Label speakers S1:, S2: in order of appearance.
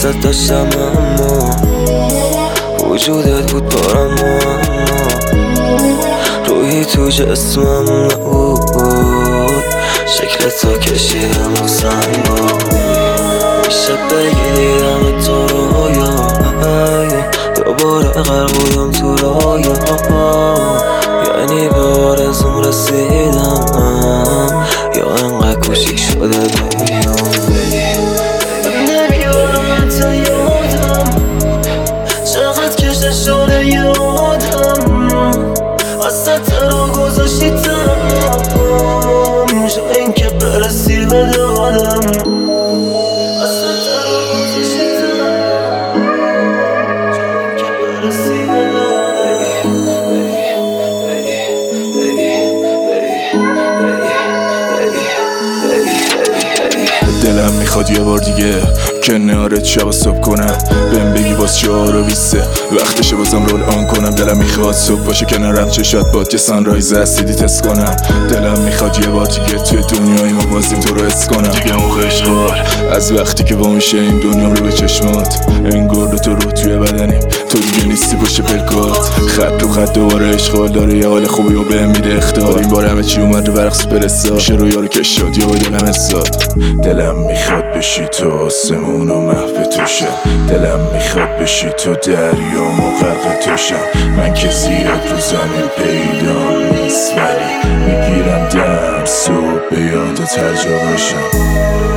S1: دوستت داشتم اما وجودت بود بارم اما روحی تو جسمم نبود شکلت رو کشیدم و سنگ بود شب بگیرم تو رویا دوباره غرق بودم تو رویا یعنی به آرزوم رسیدم یا انقدر کوچیک شده دنیا نمیارم حتی یادم چقدر کشته شده یادم اصلا ترا گذاشتی تنم جا اینکه برسی به دادم
S2: دلم میخواد یه بار دیگه کنارت شب صبح کنم بهم بگی باز 4 و 20 وقتشه بازم رول آن کنم دلم میخواد صبح باشه کنارم چشات باد که سانرایز اسیدی تست کنم دلم میخواد یه بار دیگه توی دنیای ما بازیم تو رو حس کنم دیگه موقع اشغال از وقتی که با میشه این دنیام رو به چشمات انگار تو رو توی بدنیم تو دیگه نیستی پشت پلکات خط رو خط دوباره اشغال داره یه حال خوبی و بهم میده اختار این بار همه چی اومد رو برق سوپرستار میشه رو یارو کشاد یا با دلم حساد دلم میخواد بشی تو آسمون و محو توشم دلم میخواد بشی تو دریام و غرق توشم من که زیاد رو زمین پیدا نیست ولی میگیرم دم صبح به یادت هر جا باشم